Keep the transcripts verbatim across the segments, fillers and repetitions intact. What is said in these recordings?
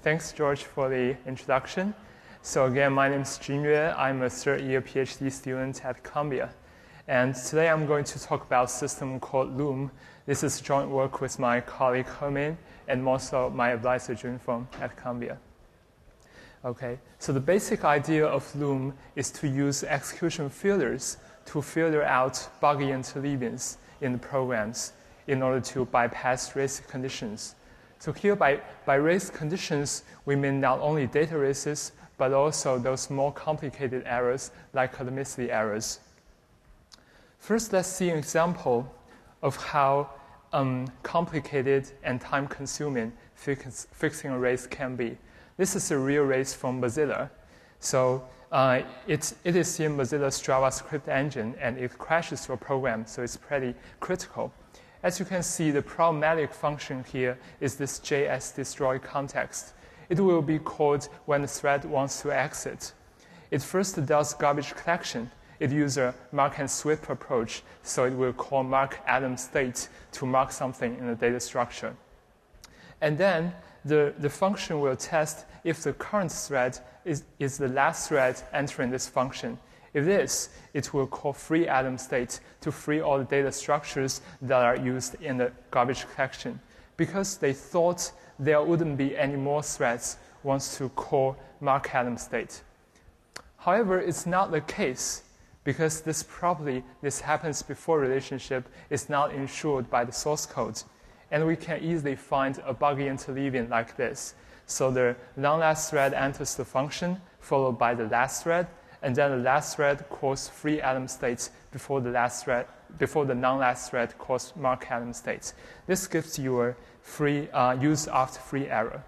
thanks, George, for the introduction. So again, my name is Jun Yue. I'm a third-year PhD student at Columbia. And today I'm going to talk about a system called Loom. This is joint work with my colleague Hermin and also my advisor Junfeng at Columbia. Okay, so the basic idea of Loom is to use execution filters to filter out buggy interleavings in the programs in order to bypass race conditions. So here by, by race conditions, we mean not only data races, but also those more complicated errors like atomicity errors. First, let's see an example of how um, complicated and time-consuming fix, fixing a race can be. This is a real race from Mozilla. So uh, it, it is in Mozilla's JavaScript engine, and it crashes your program, so it's pretty critical. As you can see, the problematic function here is this J S destroy context. It will be called when the thread wants to exit. It first does garbage collection. It uses a mark and sweep approach, so it will call mark atom state to mark something in the data structure. And then the, the function will test if the current thread is, is the last thread entering this function. If it is, it will call free atom state to free all the data structures that are used in the garbage collection. Because they thought there wouldn't be any more threads, wants to call mark atom state. However, it's not the case, because this property, this happens before relationship, is not ensured by the source code. And we can easily find a buggy interleaving like this. So the non-last thread enters the function, followed by the last thread, and then the last thread calls free atom states before the last thread, before the non-last thread calls mark atom states. This gives you a free uh, use after free error.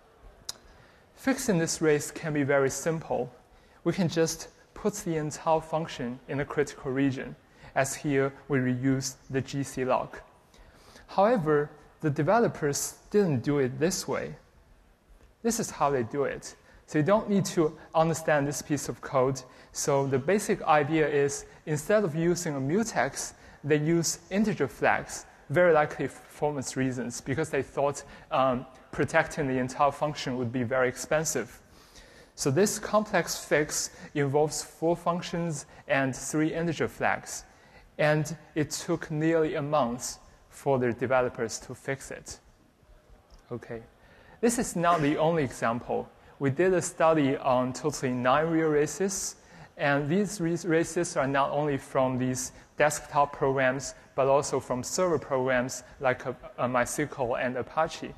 Fixing this race can be very simple. We can just put the entire function in a critical region, as here we reuse the G C lock. However, the developers didn't do it this way. This is how they do it. So you don't need to understand this piece of code. So the basic idea is instead of using a mutex, they use integer flags, very likely for performance reasons, because they thought um, protecting the entire function would be very expensive. So this complex fix involves four functions and three integer flags. And it took nearly a month for the developers to fix it. Okay. This is not the only example. We did a study on totally nine real races, and these races are not only from these desktop programs, but also from server programs like uh, MySQL and Apache.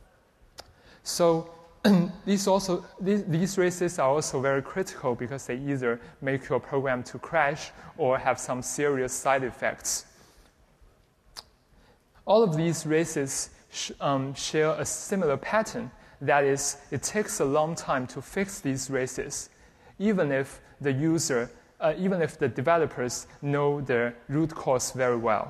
So these, also, these, these races are also very critical because they either make your program to crash or have some serious side effects. All of these races sh um, share a similar pattern. That is, it takes a long time to fix these races, even if the user, uh, even if the developers know the root cause very well.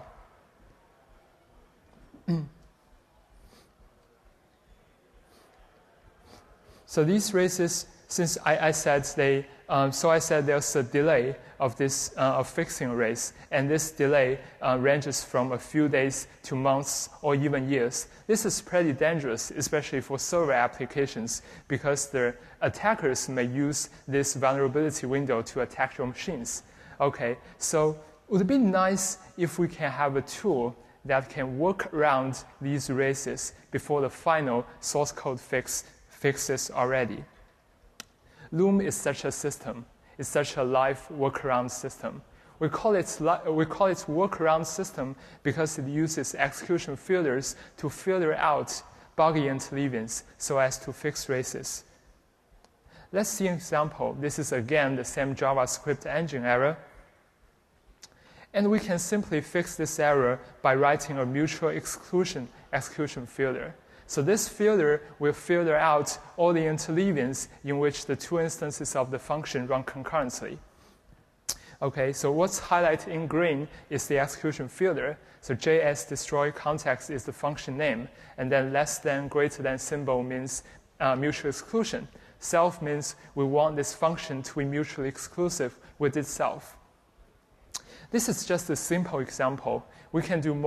So these races, since I, I said they, um, so I said there's a delay of this uh, of fixing a race, and this delay uh, ranges from a few days to months or even years. This is pretty dangerous, especially for server applications, because the attackers may use this vulnerability window to attack your machines. Okay, so would it be nice if we can have a tool that can work around these races before the final source code fix fixes already? Loom is such a system. It's such a live workaround system. We call it, we call it workaround system because it uses execution filters to filter out buggy interleavings so as to fix races. Let's see an example. This is again the same JavaScript engine error. And we can simply fix this error by writing a mutual exclusion execution filter. So this filter will filter out all the interleavings in which the two instances of the function run concurrently. Okay, so what's highlighted in green is the execution filter. So J S destroy context is the function name, and then less than, greater than symbol means uh, mutual exclusion. Self means we want this function to be mutually exclusive with itself. This is just a simple example. We can do more.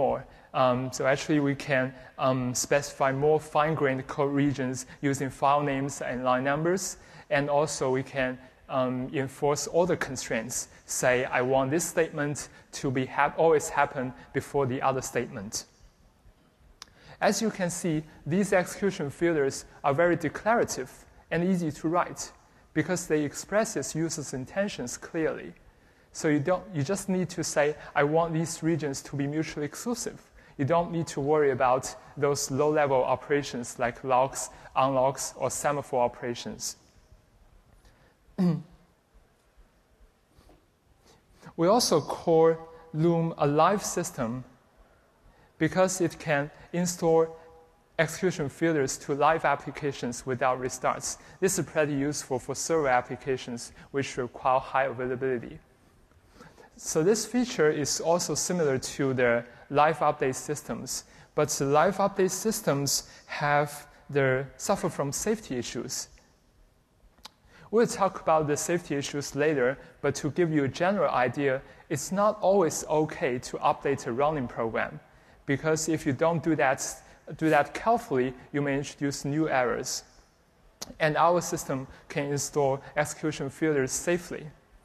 Um, so actually we can um, specify more fine-grained code regions using file names and line numbers. And also we can um, enforce all the constraints. Say, I want this statement to be ha- always happen before the other statement. As you can see, these execution filters are very declarative and easy to write because they express its user's intentions clearly. So you, don't, you just need to say, I want these regions to be mutually exclusive. You don't need to worry about those low-level operations like locks, unlocks, or semaphore operations. We also call Loom a live system because it can install execution filters to live applications without restarts. This is pretty useful for server applications which require high availability. So this feature is also similar to the live update systems, but the live update systems have their, suffer from safety issues. We'll talk about the safety issues later, but to give you a general idea, it's not always okay to update a running program, because if you don't do that, do that carefully, you may introduce new errors. And our system can install execution filters safely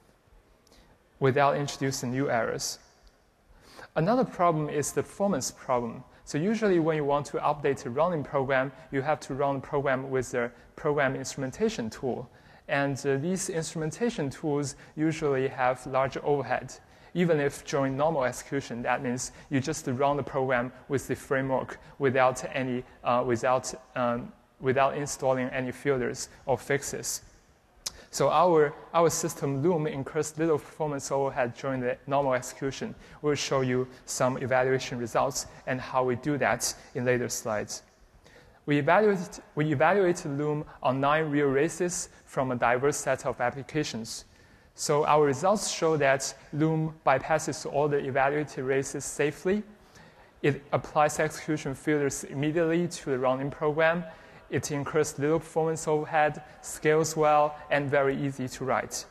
without introducing new errors. Another problem is the performance problem. So usually when you want to update a running program, you have to run the program with the program instrumentation tool. And uh, these instrumentation tools usually have large overhead. Even if during normal execution, that means you just run the program with the framework without, any, uh, without, um, without installing any filters or fixes. So our, our system, Loom, incurs little performance overhead during the normal execution. We'll show you some evaluation results and how we do that in later slides. We evaluated, we evaluated Loom on nine real races from a diverse set of applications. So our results show that Loom bypasses all the evaluated races safely. It applies execution filters immediately to the running program. It incurs little performance overhead, scales well, and very easy to write.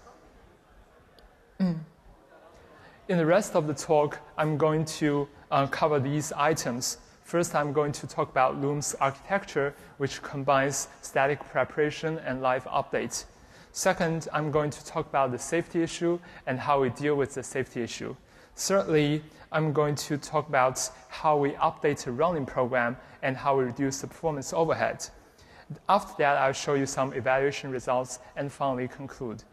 In the rest of the talk, I'm going to uh, cover these items. First, I'm going to talk about Loom's architecture, which combines static preparation and live update. Second, I'm going to talk about the safety issue and how we deal with the safety issue. Thirdly, I'm going to talk about how we update a running program and how we reduce the performance overhead. After that, I'll show you some evaluation results and finally conclude.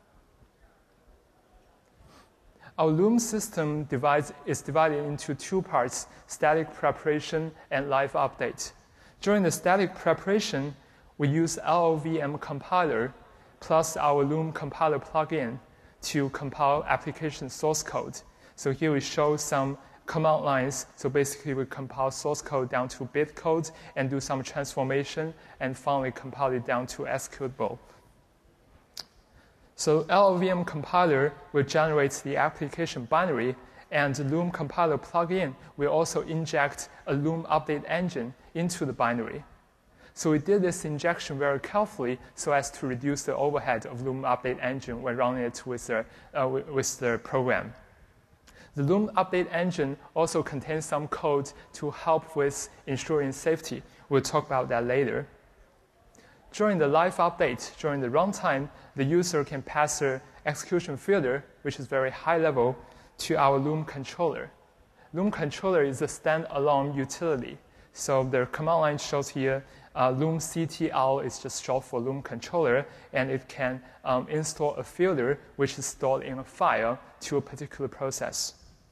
Our Loom system divides, is divided into two parts, static preparation and live update. During the static preparation, we use L L V M compiler plus our Loom compiler plugin to compile application source code. So here we show some command lines. So basically we compile source code down to bit code and do some transformation and finally compile it down to executable. So L L V M compiler will generate the application binary, and the Loom compiler plugin will also inject a Loom update engine into the binary. So we did this injection very carefully so as to reduce the overhead of Loom update engine when running it with the, uh, with the program. The Loom update engine also contains some code to help with ensuring safety. We'll talk about that later. During the live update, during the runtime, the user can pass the execution filter, which is very high level, to our Loom controller. Loom controller is a standalone utility. So the command line shows here, uh, Loom C T L is just short for Loom controller, and it can um, install a filter which is stored in a file to a particular process.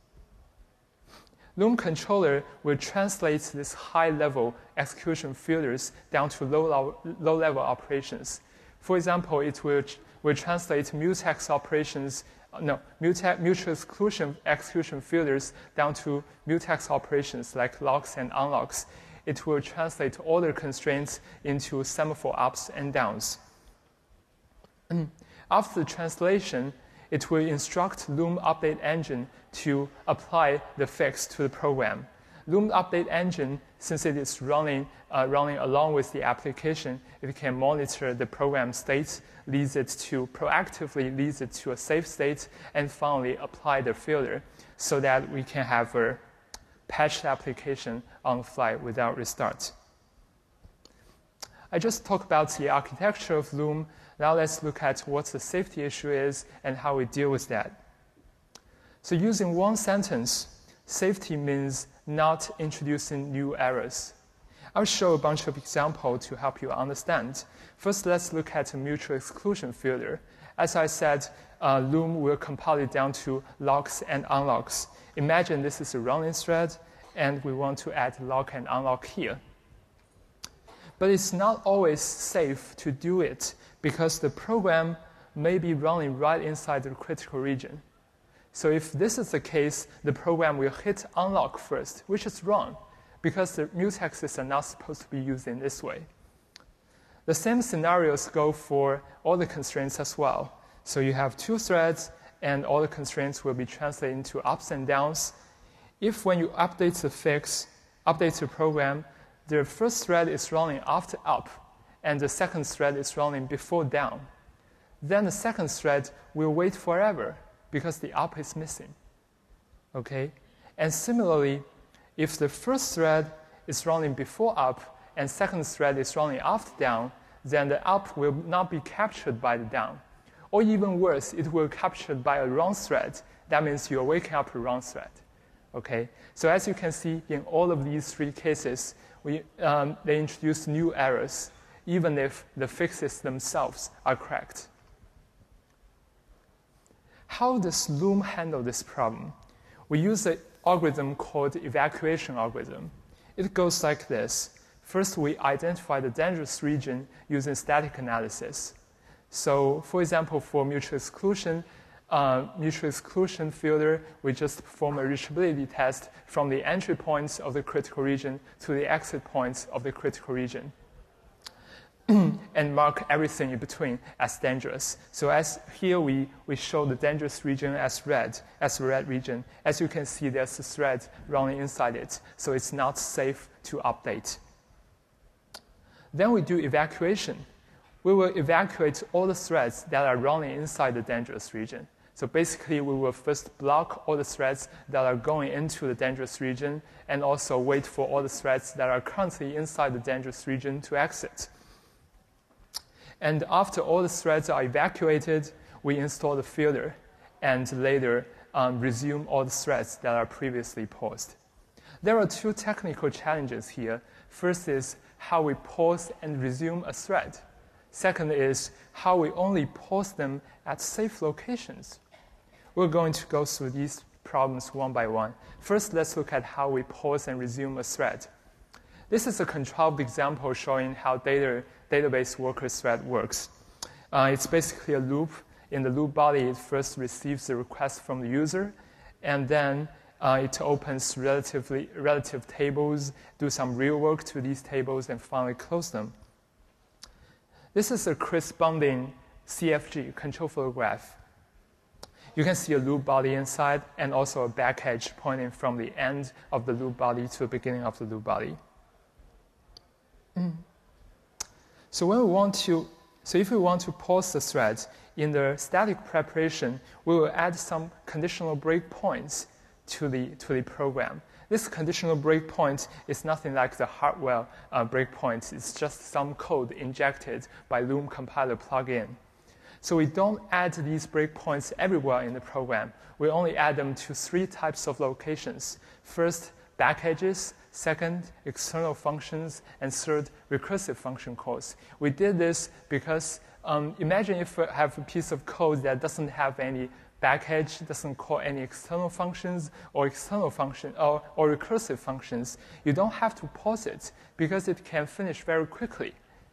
Loom controller will translate this high-level execution filters down to low-level operations. For example, it will, will translate mutex operations, no, mutex, mutual exclusion execution filters down to mutex operations like locks and unlocks. It will translate order constraints into semaphore ups and downs. After the translation, it will instruct Loom update engine to apply the fix to the program. Loom update engine, since it is running, uh, running along with the application, it can monitor the program state, leads it to proactively leads it to a safe state, and finally apply the filter so that we can have a patch the application on the fly without restart. I just talked about the architecture of Loom. Now let's look at what the safety issue is and how we deal with that. So using one sentence, safety means not introducing new errors. I'll show a bunch of examples to help you understand. First, let's look at a mutual exclusion filter. As I said, uh, Loom will compile it down to locks and unlocks. Imagine this is a running thread, and we want to add lock and unlock here. But it's not always safe to do it because the program may be running right inside the critical region. So if this is the case, the program will hit unlock first, which is wrong because the mutexes are not supposed to be used in this way. The same scenarios go for all the constraints as well. So you have two threads, and all the constraints will be translated into ups and downs. If when you update the fix, update the program, the first thread is running after up, and the second thread is running before down, then the second thread will wait forever because the up is missing. Okay? And similarly, if the first thread is running before up and second thread is running after down, then the up will not be captured by the down. Or even worse, it will be captured by a wrong thread. That means you're waking up a wrong thread. Okay? So as you can see, in all of these three cases, we, um, they introduce new errors, even if the fixes themselves are correct. How does Loom handle this problem? We use an algorithm called evacuation algorithm. It goes like this. First, we identify the dangerous region using static analysis. So, for example, for mutual exclusion, uh, mutual exclusion filter, we just perform a reachability test from the entry points of the critical region to the exit points of the critical region, and mark everything in between as dangerous. So as here we, we show the dangerous region as red, as the red region. As you can see, there's a thread running inside it, so it's not safe to update. Then we do evacuation. We will evacuate all the threads that are running inside the dangerous region. So basically, we will first block all the threads that are going into the dangerous region and also wait for all the threads that are currently inside the dangerous region to exit. And after all the threads are evacuated, we install the filter and later um, resume all the threads that are previously paused. There are two technical challenges here. First is how we pause and resume a thread. Second is how we only pause them at safe locations. We're going to go through these problems one by one. First, let's look at how we pause and resume a thread. This is a controlled example showing how data, database worker thread works. Uh, it's basically a loop. In the loop body, it first receives the request from the user, and then uh, it opens relatively, relative tables, do some real work to these tables, and finally close them. This is a corresponding C F G, control flow graph. You can see a loop body inside and also a back edge pointing from the end of the loop body to the beginning of the loop body. Mm. So when we want to, so if we want to pause the thread, in the static preparation, we will add some conditional breakpoints to the, to the program. This conditional breakpoint is nothing like the hardware uh, breakpoint. It's just some code injected by Loom compiler plugin. So we don't add these breakpoints everywhere in the program. We only add them to three types of locations. First, back edges. Second, external functions. And third, recursive function calls. We did this because um, imagine if we have a piece of code that doesn't have any back edge, doesn't call any external functions or external function or, or recursive functions. You don't have to pause it because it can finish very quickly.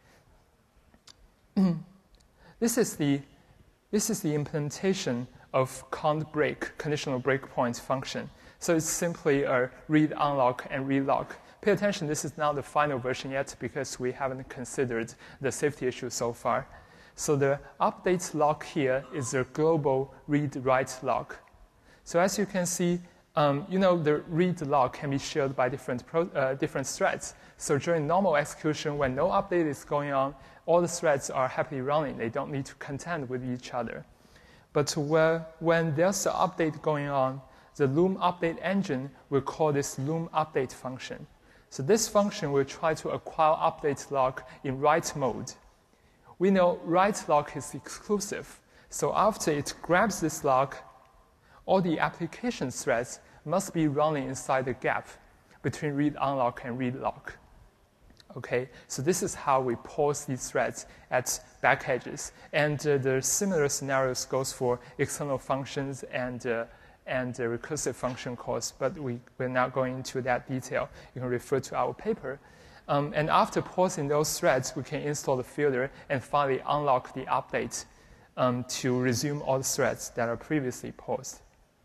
This is the this is the implementation of cond break, conditional breakpoint function. So it's simply a read unlock and read lock. Pay attention, this is not the final version yet because we haven't considered the safety issue so far. So the update lock here is the global read-write lock. So as you can see, um, you know the read lock can be shared by different, pro, uh, different threads. So during normal execution, when no update is going on, all the threads are happily running. They don't need to contend with each other. But where, when there's an update going on, the Loom update engine will call this Loom update function. So this function will try to acquire update lock in write mode. We know write lock is exclusive, so after it grabs this lock, all the application threads must be running inside the gap between read unlock and read lock. Okay, so this is how we pause these threads at back edges. And uh, the similar scenarios goes for external functions and, uh, and uh, recursive function calls, but we, we're not going into that detail. You can refer to our paper. Um, and after pausing those threads, we can install the filter and finally unlock the update um, to resume all the threads that are previously paused.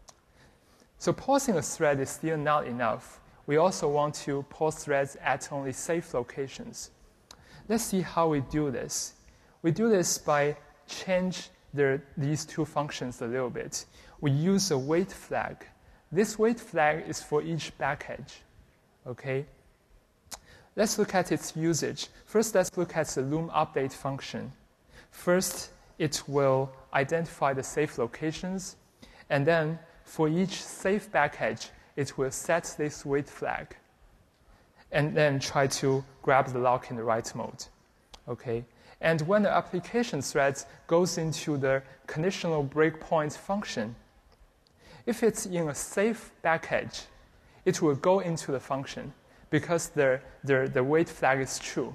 So pausing a thread is still not enough. We also want to pause threads at only safe locations. Let's see how we do this. We do this by change the, these two functions a little bit. We use a wait flag. This wait flag is for each back edge. Okay? Let's look at its usage. First, let's look at the Loom update function. First, it will identify the safe locations, and then for each safe back edge, it will set this wait flag and then try to grab the lock in the write mode. Okay? And when the application thread goes into the conditional breakpoint function, if it's in a safe back edge, it will go into the function because the, the, the wait flag is true.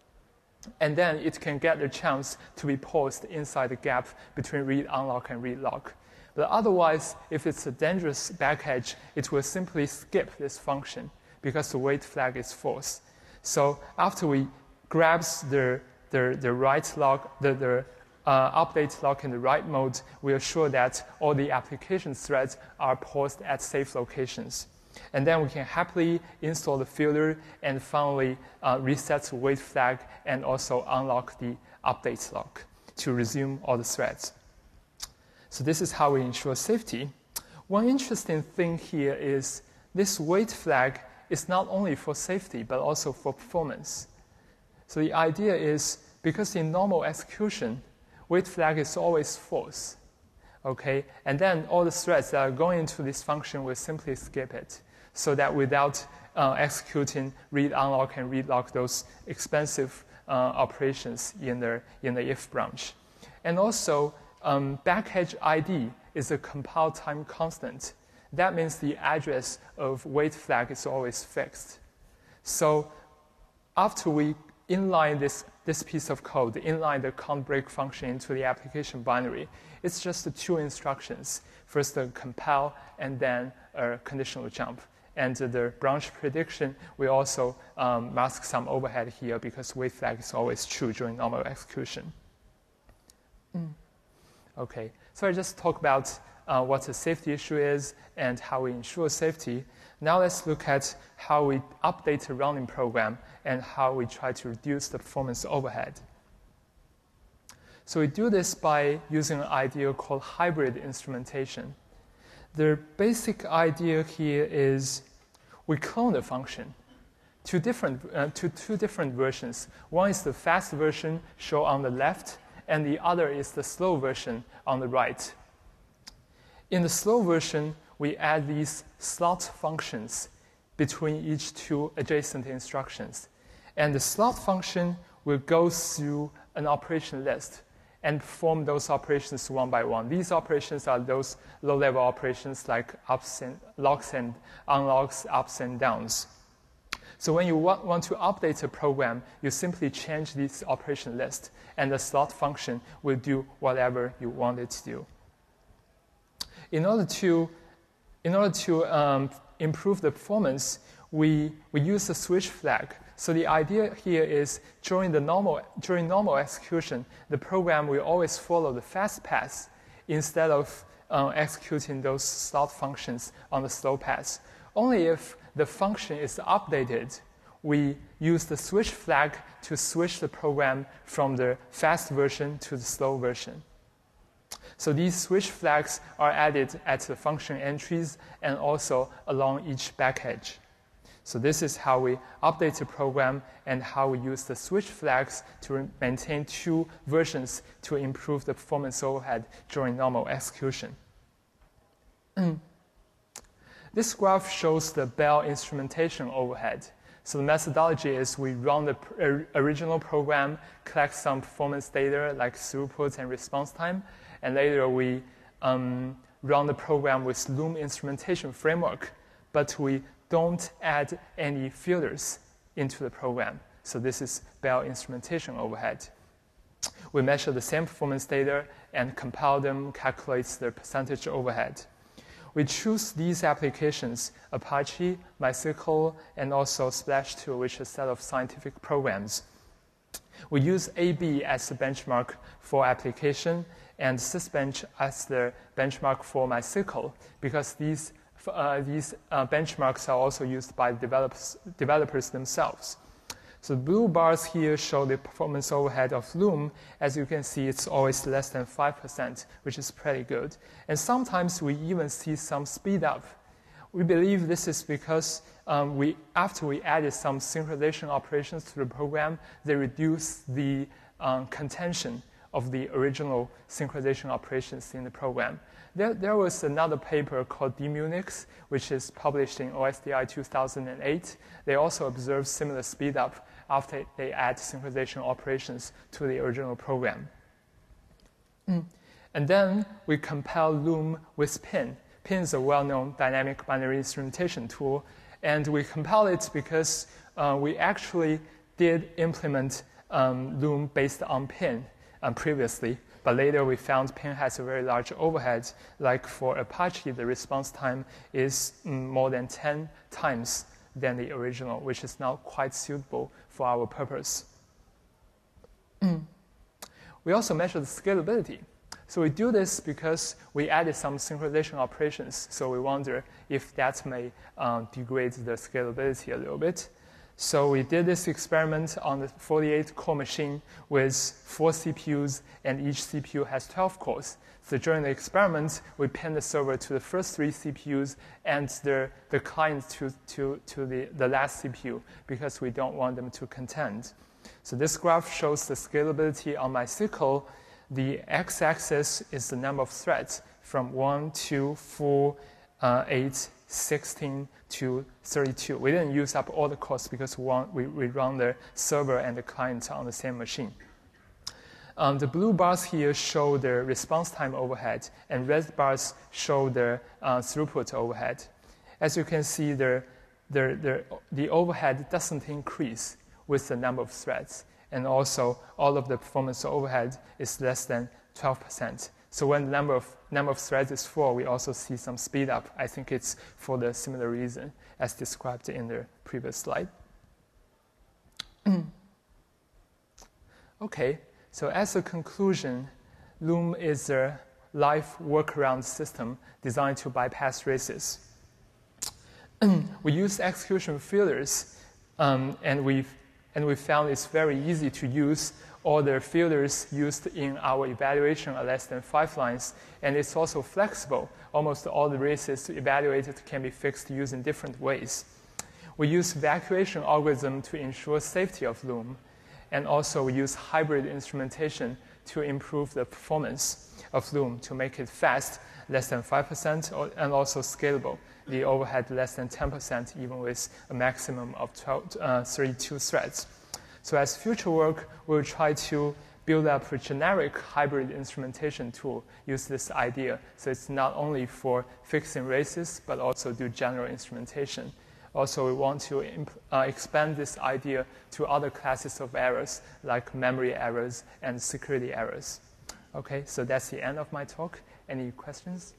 And then it can get the chance to be paused inside the gap between read unlock and read lock. But otherwise, if it's a dangerous back edge, it will simply skip this function because the wait flag is false. So after we grabs the, the, the write lock, the, the uh, update lock in the write mode, we are sure that all the application threads are paused at safe locations. And then we can happily install the filter and finally uh, reset the wait flag and also unlock the update lock to resume all the threads. So this is how we ensure safety. One interesting thing here is this wait flag is not only for safety, but also for performance. So the idea is, because in normal execution, wait flag is always false. Okay? And then all the threads that are going into this function will simply skip it, so that without uh, executing read unlock and read lock, those expensive uh, operations in the, in the if branch. And also, Um, back edge I D is a compile time constant. That means the address of wait flag is always fixed. So after we inline this, this piece of code, inline the count break function into the application binary, it's just the two instructions. First a compile and then a conditional jump. And uh, the branch prediction, we also um, mask some overhead here because wait flag is always true during normal execution. Mm. Okay, so I just talked about uh, what the safety issue is and how we ensure safety. Now let's look at how we update a running program and how we try to reduce the performance overhead. So we do this by using an idea called hybrid instrumentation. The basic idea here is we clone the function to, different, uh, to two different versions. One is the fast version shown on the left, and the other is the slow version on the right. In the slow version, we add these slot functions between each two adjacent instructions. And the slot function will go through an operation list and perform those operations one by one. These operations are those low-level operations like ups and locks and unlocks, ups and downs. So when you want, want to update a program, you simply change this operation list, and the slot function will do whatever you want it to do. In order to, in order to um, improve the performance, we, we use the switch flag. So the idea here is during, the normal, during normal execution, the program will always follow the fast path instead of uh, executing those slot functions on the slow path. Only if the function is updated, we use the switch flag to switch the program from the fast version to the slow version. So these switch flags are added at the function entries and also along each back edge. So this is how we update the program and how we use the switch flags to maintain two versions to improve the performance overhead during normal execution. This graph shows the Bell instrumentation overhead. So the methodology is we run the pr original program, collect some performance data like throughput and response time, and later we um, run the program with Loom instrumentation framework, but we don't add any filters into the program. So this is Bell instrumentation overhead. We measure the same performance data and compile them, calculate the percentage overhead. We choose these applications, Apache, MySQL, and also Splash two, which is a set of scientific programs. We use A B as the benchmark for application and Sysbench as the benchmark for MySQL, because these, uh, these uh, benchmarks are also used by developers, developers themselves. So the blue bars here show the performance overhead of Loom. As you can see, it's always less than five percent, which is pretty good. And sometimes we even see some speed up. We believe this is because um, we, after we added some synchronization operations to the program, they reduce the um, contention of the original synchronization operations in the program. There, there was another paper called dmunix, which is published in O S D I two thousand eight. They also observed similar speed up after they add synchronization operations to the original program. Mm. And then we compile Loom with Pin. Pin is a well-known dynamic binary instrumentation tool, and we compile it because uh, we actually did implement um, Loom based on Pin um, previously, but later we found Pin has a very large overhead. Like for Apache, the response time is mm, more than ten times than the original, which is not quite suitable for our purpose. We also measure the scalability. So we do this because we added some synchronization operations, so we wonder if that may um, degrade the scalability a little bit. So we did this experiment on the forty-eight core machine with four C P Us, and each C P U has twelve cores. So during the experiment, we pinned the server to the first three C P Us and the, the client to, to, to the, the last C P U, because we don't want them to contend. So this graph shows the scalability on MySQL. The x-axis is the number of threads from one, two, four, uh, eight, sixteen to thirty-two. We didn't use up all the cores because we, want, we, we run the server and the client on the same machine. Um, the blue bars here show the response time overhead, and red bars show the uh, throughput overhead. As you can see, the, the, the, the overhead doesn't increase with the number of threads, and also all of the performance overhead is less than twelve percent. So when the number of, number of threads is full, we also see some speed up. I think it's for the similar reason as described in the previous slide. Okay, so as a conclusion, Loom is a live workaround system designed to bypass races. We use execution filters, um, and we've And we found it's very easy to use. All the filters used in our evaluation are less than five lines, and it's also flexible. Almost all the races evaluated can be fixed using different ways. We use evacuation algorithm to ensure safety of Loom, and also we use hybrid instrumentation to improve the performance of Loom to make it fast, less than five percent, and also scalable. The overhead less than ten percent, even with a maximum of twelve, uh, thirty-two threads. So as future work, we'll try to build up a generic hybrid instrumentation tool, use this idea. So it's not only for fixing races, but also do general instrumentation. Also, we want to imp uh, expand this idea to other classes of errors, like memory errors and security errors. Okay, so that's the end of my talk. Any questions?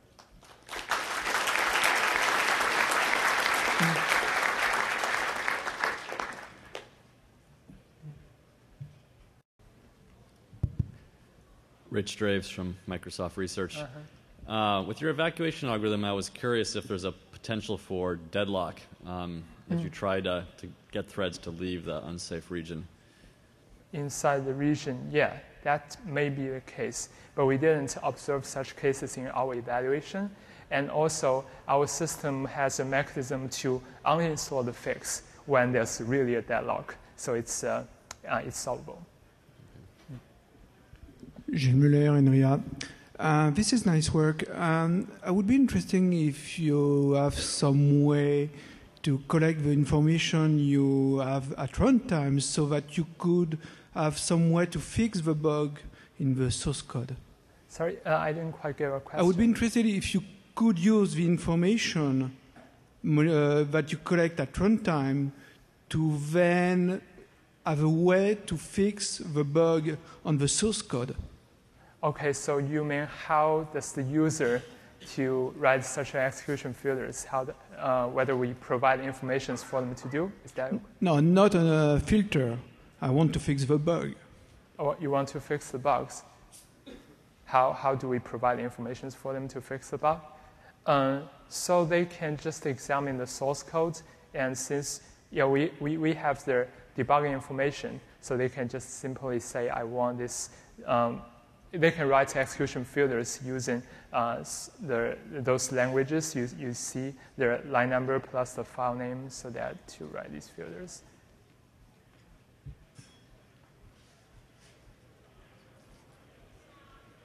Rich Draves from Microsoft Research. Uh-huh. Uh, with your evacuation algorithm, I was curious if there's a potential for deadlock um, if mm. you try to, to get threads to leave the unsafe region. Inside the region, yeah, that may be the case. But we didn't observe such cases in our evaluation. And also, our system has a mechanism to uninstall the fix when there's really a deadlock. So it's, uh, uh, it's solvable. Gilles Muller, N R I A. Uh, this is nice work. Um, I would be interesting if you have some way to collect the information you have at runtime so that you could have some way to fix the bug in the source code. Sorry, uh, I didn't quite get your question. I would be interested if you could use the information uh, that you collect at runtime to then have a way to fix the bug on the source code. Okay, so you mean how does the user to write such an execution filters, how the, uh, whether we provide information for them to do? Is that? No, not a filter. I want to fix the bug. Oh, you want to fix the bugs? How, how do we provide information for them to fix the bug? Uh, so they can just examine the source code, and since yeah, we, we, we have their debugging information, so they can just simply say, I want this. Um, they can write execution filters using uh, the, those languages. You, you see their line number plus the file name, so that to write these filters.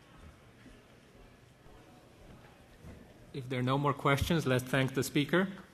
If there are no more questions, let's thank the speaker.